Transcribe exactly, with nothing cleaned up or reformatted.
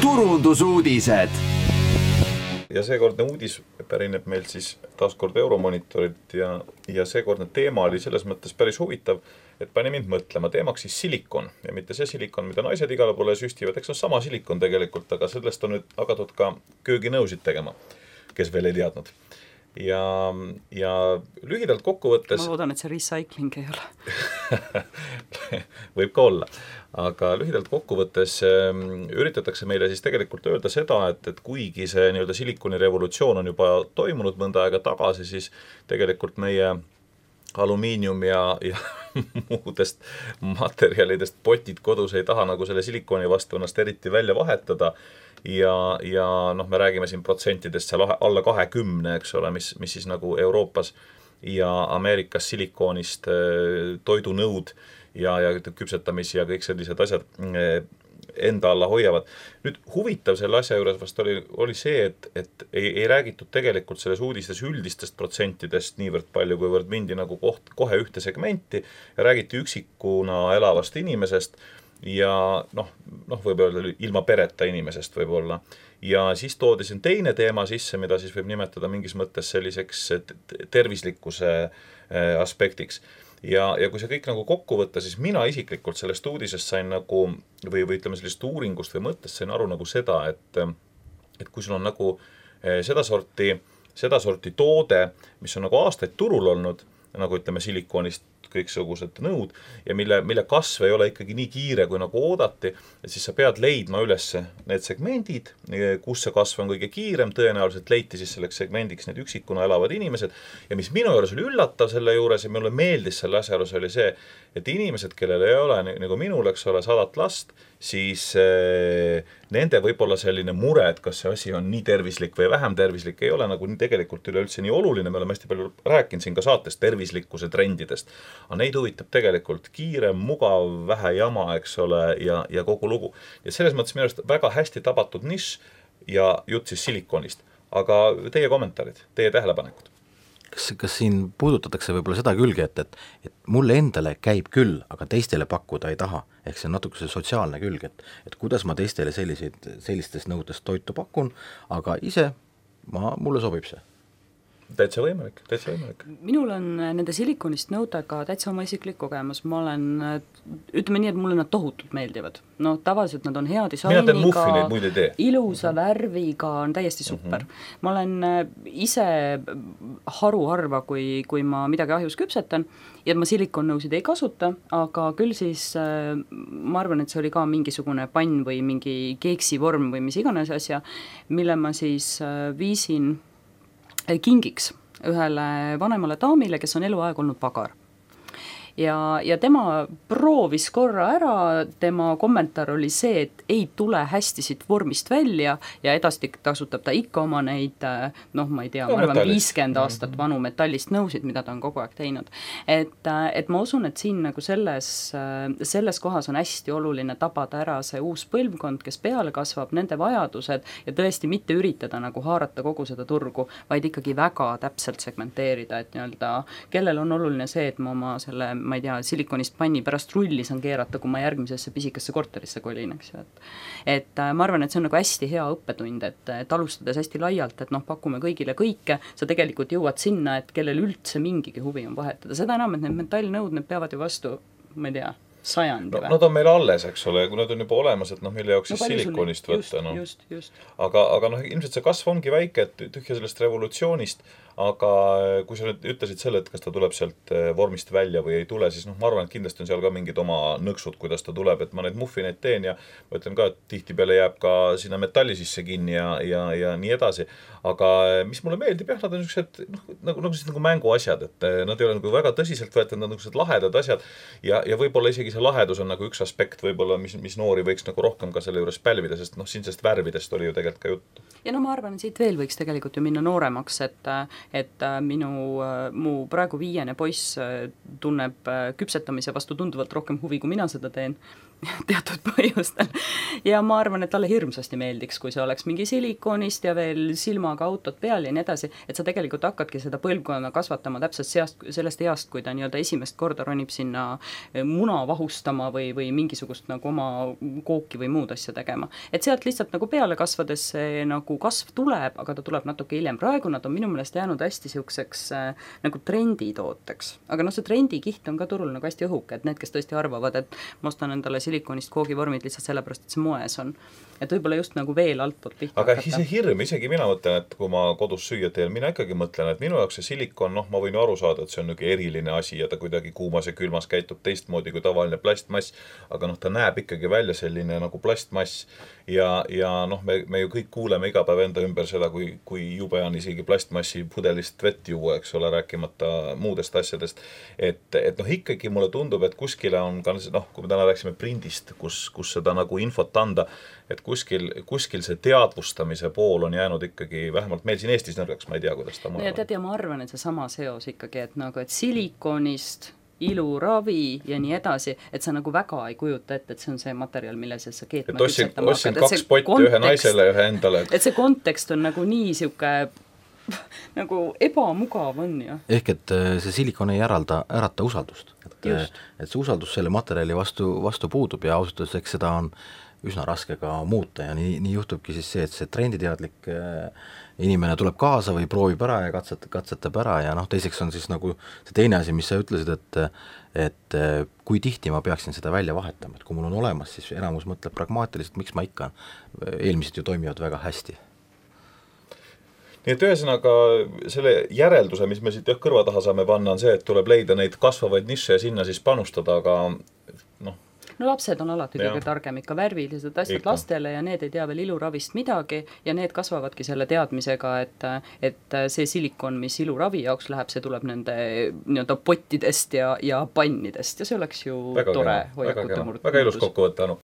turundusuudised. Ja seekordne uudis pärineb meil siis taaskord Euromonitorilt ja, ja seekordne teema oli selles mõttes päris huvitav, et pani mind mõtlema teemaks siis silikon ja mitte see silikon, mida naised igale poole süstivad, eks on sama silikon tegelikult, aga sellest on nüüd hakatud ka kööginõusid tegema, kes veel ei teadnud. Ja, ja lühidalt kokku võttes... Ma loodan, et see recycling ei ole. Võib ka olla. Aga lühidalt kokku võttes üritatakse meile siis tegelikult öelda seda, et, et kuigi see nii-öelda silikoni revolutsioon on juba toimunud mõnda aega tagasi, siis tegelikult meie alumiinium ja, ja muudest materjalidest potid kodus ei taha nagu selle silikoni vastu ennast eriti välja vahetada. Ja, ja noh, me räägime siin protsentidest seal alla kahekümne, eks ole, mis, mis siis nagu Euroopas ja Ameerikas silikoonist toidunõud ja, ja küpsetamisi ja kõik sellised asjad enda alla hoiavad. Nüüd huvitav selle asja juures vast oli, oli see, et, et ei, ei räägitud tegelikult selles uudistes üldistest protsentidest niivõrd palju, kuivõrd mindi nagu koht, kohe ühte segmenti ja räägiti üksikuna elavast inimesest ja noh, noh võib öelda ilma pereta inimesest võib-olla. Ja siis toodi siin teine teema sisse, mida siis võib nimetada mingis mõttes selliseks tervislikkuse aspektiks. Ja, ja kui see kõik nagu kokku võtta, siis mina isiklikult sellest uudisest sain nagu, või, või ütleme sellist uuringust või mõttest sain aru nagu seda, et, et kui sul on nagu seda sorti, seda sorti toode, mis on nagu aastaid turul olnud, nagu ütleme silikoonist kõiksugused nõud ja mille, mille kasv ei ole ikkagi nii kiire, kui nagu oodati, et siis sa pead leidma üles need segmendid, kus see kasv on kõige kiirem, tõenäoliselt leiti siis selleks segmendiks need üksikuna elavad inimesed ja mis minu juures oli üllatav selle juures ja mulle meeldis selle asja juures oli see, et inimesed, kellel ei ole nagu minul, eks ole, sadat last, siis eh, nende võib-olla selline mure, et kas see asi on nii tervislik või vähem tervislik, ei ole nagu tegelikult üleüldse nii oluline, me oleme hästi palju rääkinud siin ka saates tervislikkuse trendidest, aga neid huvitab tegelikult kiirem, mugav, vähe jama, eks ole, ja, ja kogu lugu. Ja selles mõttes minu arust väga hästi tabatud nišš ja jutt siis silikonist, aga teie kommentaarid, teie tähelepanekud? Kas, kas siin puudutatakse võib-olla seda külge, et, et, et mulle endale käib küll, aga teistele pakkuda ei taha, ehk see on natuke see sotsiaalne külg, et, et kuidas ma teistele selliseid, sellistest nõudest toitu pakun, aga ise ma, mulle sobib see. Täitsa võimalik, täitsa võimalik. Minul on nende silikonist nõudega täitsa oma isiklik kogemus. Ma olen, ütleme nii, et mulle nad tohutult meeldivad. No tavaliselt nad on hea disainiga, ilusa värviga, on täiesti super. Mm -hmm. Ma olen ise haruharva, kui, kui ma midagi ahjus küpsetan ja ma silikonnõusid ei kasuta, aga küll siis ma arvan, et see oli ka mingisugune pann või mingi keeksi vorm või mis iganes asja, mille ma siis viisin kingiks ühele vanemale daamile, kes on eluaeg olnud pagar. Ja, ja tema proovis korra ära, tema kommentaar oli see, et ei tule hästi siit vormist välja ja edasi kasutab ta ikka oma neid, noh ma ei tea, ma arvan viiskümmend aastat vanu metallist nõusid, mida ta on kogu aeg teinud. Et, et ma usun, et siin nagu selles, selles kohas on hästi oluline tabada ära see uus põlvkond, kes peale kasvab, nende vajadused ja tõesti mitte üritada nagu haarata kogu seda turgu, vaid ikkagi väga täpselt segmenteerida, et nii-öelda, kellel on oluline see, et ma oma selle ma ei tea, silikonist panni pärast rulli saan keerata, kui ma järgmisesse pisikesse korterisse kolin, eks ju. Et, et ma arvan, et see on nagu hästi hea õppetund, et, et alustades hästi laialt, et noh, pakume kõigile kõike, sa tegelikult jõuad sinna, et kellel üldse mingigi huvi on vahetada. Seda enam, et need metallnõud, need peavad ju vastu, ma ei tea, sajandi no, nad on meil alles, eks ole, kui nad on juba olemas, et noh, mille jaoks no, siis silikonist võtta. No. Just, just. Aga, aga noh, ilmselt see kasv ongi väike, et tühja sellest revolutsioonist, aga kui sa nüüd ütlesid selle, et kas ta tuleb sealt vormist välja või ei tule, siis noh, ma arvan, et kindlasti on seal ka mingid oma nõksud, kuidas ta tuleb, et ma neid muffineid teen ja ma ütlen ka, et tihtipeale jääb ka sinna metalli sisse kinni ja, ja, ja nii edasi. Aga mis mulle meeldib, jah, nad on niisugused, noh, nagu, nagu, nagu mänguasjad, et nad ei ole nagu väga tõsiselt võetud, nad on niisugused lahedad asjad ja, ja võib-olla isegi see lahedus on nagu üks aspekt võib-olla, mis, mis noori võiks nagu rohkem ka selle juures pälvida, sest noh, siin sest värvidest oli ju tegelikult ka juttu. Ja no ma arvan, et siit veel võiks tegelikult ju minna nooremaks, et, et minu, mu praegu viiene poiss tunneb küpsetamise vastu tunduvalt rohkem huvi, kui mina seda teen. teatud põhjustel. ja ma arvan, et talle hirmsasti meeldiks, kui see oleks mingi silikonist ja veel silmaga autod peal ja nii edasi, et sa tegelikult hakkadki seda põlvkonna kasvatama täpselt seast, sellest east, kui ta nii-öelda esimest korda ronib sinna muna vahustama või, või mingisugust nagu oma kooki või muud asja tegema. Et sealt lihtsalt nagu peale kasvades see nagu kasv tuleb, aga ta tuleb natuke hiljem. Praegu nad on minu meelest jäänud hästi siukseks äh, nagu trenditooteks. Aga noh, see trendikiht on ka turul nagu hästi õhuke, et need, kes tõesti arvavad, et ma ostan endale silikonist koogivormid lihtsalt sellepärast, et see moes on. Et võib-olla just nagu veel altpoolt pihta aga hakata. See hirm, isegi mina mõtlen, et kui ma kodus süüa teen, mina ikkagi mõtlen, et minu jaoks see silikon, noh, ma võin ju aru saada, et see on nagu eriline asi ja ta kuidagi kuumas ja külmas käitub teistmoodi kui tavaline plastmass, aga noh, ta näeb ikkagi välja selline nagu plastmass ja, ja noh, me, me ju kõik kuuleme iga päev enda ümber seda, kui, kui jube on isegi plastmassi pudelist vett juua, eks ole, rääkimata muudest asjadest. Et, et noh, ikkagi mulle tundub, et kuskile on ka, noh, kui me täna rääksime prindist, kus, kus seda nagu infot anda, et kuskil, kuskil see teadvustamise pool on jäänud ikkagi vähemalt meil siin Eestis nõrgaks, ma ei tea, kuidas ta mujal on. Ja tead, ja ma arvan, et see sama seos ikkagi, et nagu, et silikonist iluravi ja nii edasi, et sa nagu väga ei kujuta ette, et see on see materjal, mille sees sa keetma kütsetama hakkad. Et kaks potti kontekst, ühe naisele ja ühe endale. Et see kontekst on nagu nii siuke nagu ebamugav on ju. Ehk et see silikon ei äralda, ärata usaldust. Et, et see usaldus selle materjali vastu, vastu puudub ja ausalt, eks seda on üsna raske ka muuta ja nii, nii juhtubki siis see, et see trenditeadlik inimene tuleb kaasa või proovib ära ja katset, katsetab ära ja noh, teiseks on siis nagu see teine asi, mis sa ütlesid, et et kui tihti ma peaksin seda välja vahetama, et kui mul on olemas, siis enamus mõtleb pragmaatiliselt, miks ma ikka, eelmised ju toimivad väga hästi. Nii et ühesõnaga selle järelduse, mis me siit kõrva taha saame panna, on see, et tuleb leida neid kasvavaid nišše ja sinna siis panustada, aga noh, no lapsed on alati kõige targem ikka värvilised asjad ikka lastele ja need ei tea veel iluravist midagi ja need kasvavadki selle teadmisega, et, et see silikon, mis iluravi jaoks läheb, see tuleb nende nii-öelda pottidest ja, ja pannidest ja see oleks ju väga tore. Väga, väga ilus kokkuvõte, Anu.